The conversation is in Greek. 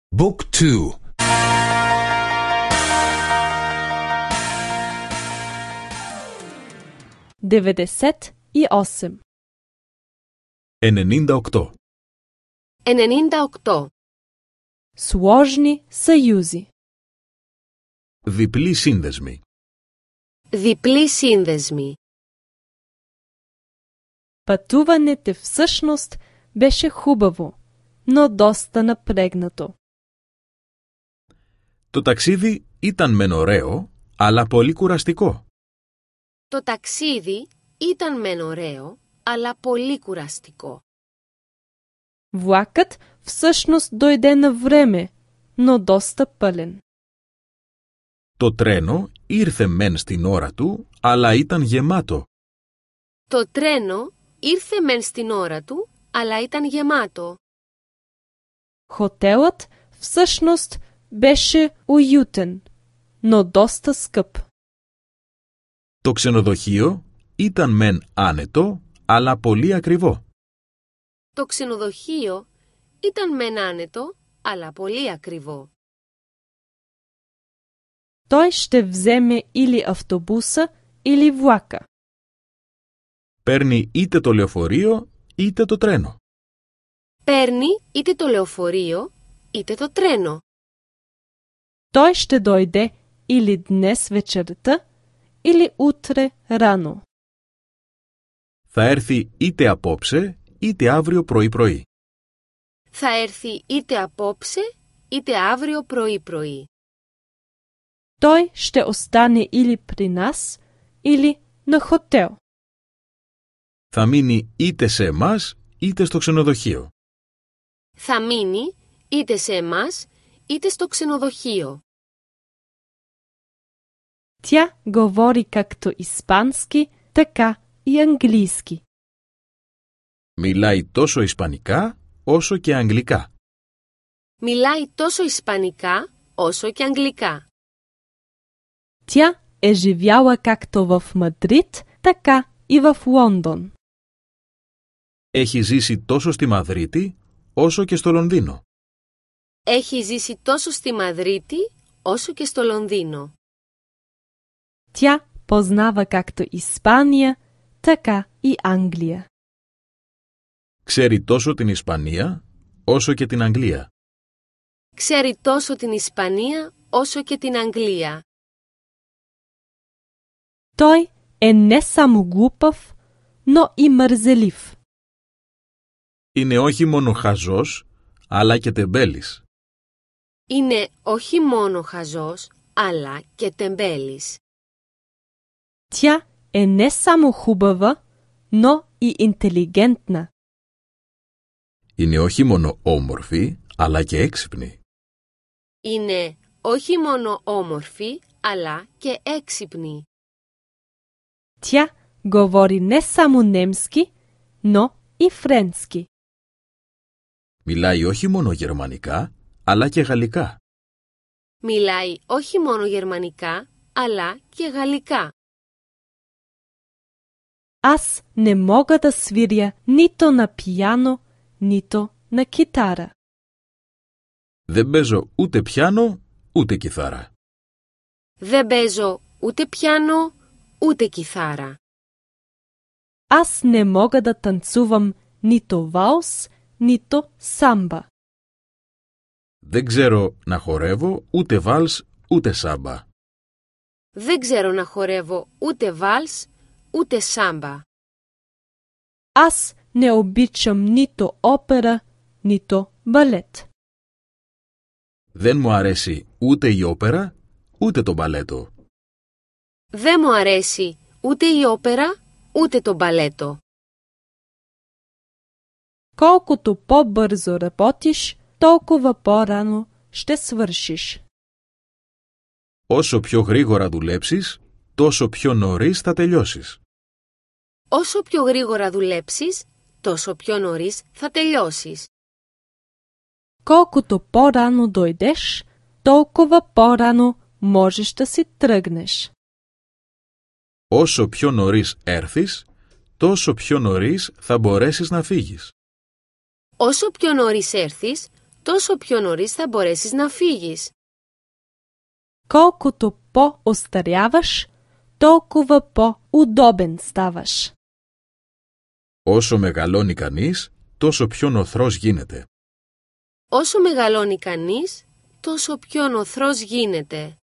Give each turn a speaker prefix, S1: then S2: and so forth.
S1: Book 2.
S2: 98.
S1: 98.
S3: 98.
S2: Сложни съюзи.
S1: Διπλή σύνδεσμη.
S3: Διπλή σύνδεσμη.
S2: Пътуването всъщност беше хубаво, но доста напрегнато.
S1: Το ταξίδι ήταν μεν ωραίο, αλλά πολύ κουραστικό.
S3: Το ταξίδι ήταν μεν ωραίο, αλλά πολύ κουραστικό.
S2: Влакът всъщност дойде на време, но доста пълен.
S1: Το τρένο ήρθε μεν στην ώρα του, αλλά ήταν γεμάτο.
S3: Το τρένο ήρθε μεν στην ώρα του, αλλά ήταν γεμάτο.
S2: Хотелът всъщност беше уютен, но доста скъп.
S1: Το ξενοδοχείο ήταν μεν άνετο, αλλά πολύ ακριβό.
S3: Το ξενοδοχείο ήταν μεν άνετο, αλλά πολύ ακριβό.
S2: Той ще вземе или автобуса, или влака.
S1: Παίρνει είτε το λεωφορείο, είτε το τρένο.
S3: Παίρνει είτε το λεωφορείο, είτε το τρένο.
S2: Той ще дойде или днес вечерта, или утре рано.
S1: Θα έρθει είτε απόψε, είτε αύριο πρωί-πρωί.
S3: Θα έρθει είτε απόψε, είτε αύριο πρωί-πρωί.
S2: Той ще остане или при нас, или на хотел.
S1: Θα μείνει είτε σε εμάς, είτε στο ξενοδοχείο.
S3: Θα μείνει είτε σε εμάς, είτε στο ξενοδοχείο.
S2: Тя говори както испански, така и английски.
S1: Μιλάει τόσο ισπανικά, όσο και αγγλικά.
S3: Μιλάει τόσο ισπανικά, όσο και αγγλικά.
S2: Тя е живяла както в Мадрид, така и в Лондон.
S1: Έχει ζήσει τόσο στη Μαδρίτη, όσο και στο Λονδίνο.
S3: Έχει ζήσει τόσο στη Μαδρίτη, όσο και στο Λονδίνο.
S2: Тя познава както Испания, така и Англия.
S1: Ξέρει τόσο την Ισπανία, όσο και την Αγγλία.
S3: Ξέρει τόσο την Ισπανία, όσο και την Αγγλία.
S2: Той е не само глупав, но и мързелив.
S1: Είναι όχι μόνο χαζός, αλλά και τεμπέλης.
S3: Είναι όχι μόνο χαζός, αλλά και τεμπέλης.
S2: Тя е не само хубава, но и интелигентна.
S1: Είναι όχι μόνο όμορφη, αλλά και έξυπνη.
S3: Είναι όχι μόνο όμορφη, αλλά και έξυπνη.
S2: Тя говори не само немски, но и френски.
S1: Μιλάει όχι μόνο γερμανικά, αλλά και γαλλικά.
S3: Μιλάει όχι μόνο γερμανικά, αλλά και γαλλικά.
S2: Аз не мога да свиря нито на пияно, нито на китара.
S1: Δεν παίζω ούτε πιάνο, ούτε κιθάρα.
S3: Δεν παίζω ούτε πιάνο, ούτε κιθάρα.
S2: Аз не мога да танцувам нито валс, нито самба.
S1: Δεν ξέρω να χορεύω ούτε βάλς, ούτε σάμπα.
S3: Δεν ξέρω να χορεύω ούτε βάλς, ούτε σάμπα.
S2: Аз не обичам нито опера, нито балет.
S1: Δεν μου αρέσει ούτε η όπερα, ούτε το μπαλέτο.
S3: Δεν μου αρέσει ούτε η όπερα, ούτε το μπαλέτο.
S2: Колкото по-бързо работиш, толкова по-рано ще свършиш.
S1: Όσο πιο γρήγορα δουλέψεις, τόσο πιο νωρίς θα τελειώσεις.
S3: Όσο πιο γρήγορα δουλέψεις, τόσο πιο νωρίς θα τελειώσεις.
S2: Колкото по-рано дойдеш, толкова по-рано можеш да си тръгнеш.
S1: Όσο πιο νωρίς έρθεις, τόσο πιο νωρίς θα μπορέσεις να φύγεις.
S3: Όσο πιο νωρίς έρθεις, τόσο πιο νωρίς θα μπορέσεις να φύγεις.
S2: Колкото по-остаряваш, толкова по-удобен ставаш.
S1: Όσο μεγαλώνει κανείς, τόσο πιο νοθρός γίνεται.
S3: Όσο μεγαλώνει κανείς, τόσο πιο νοθρός γίνεται.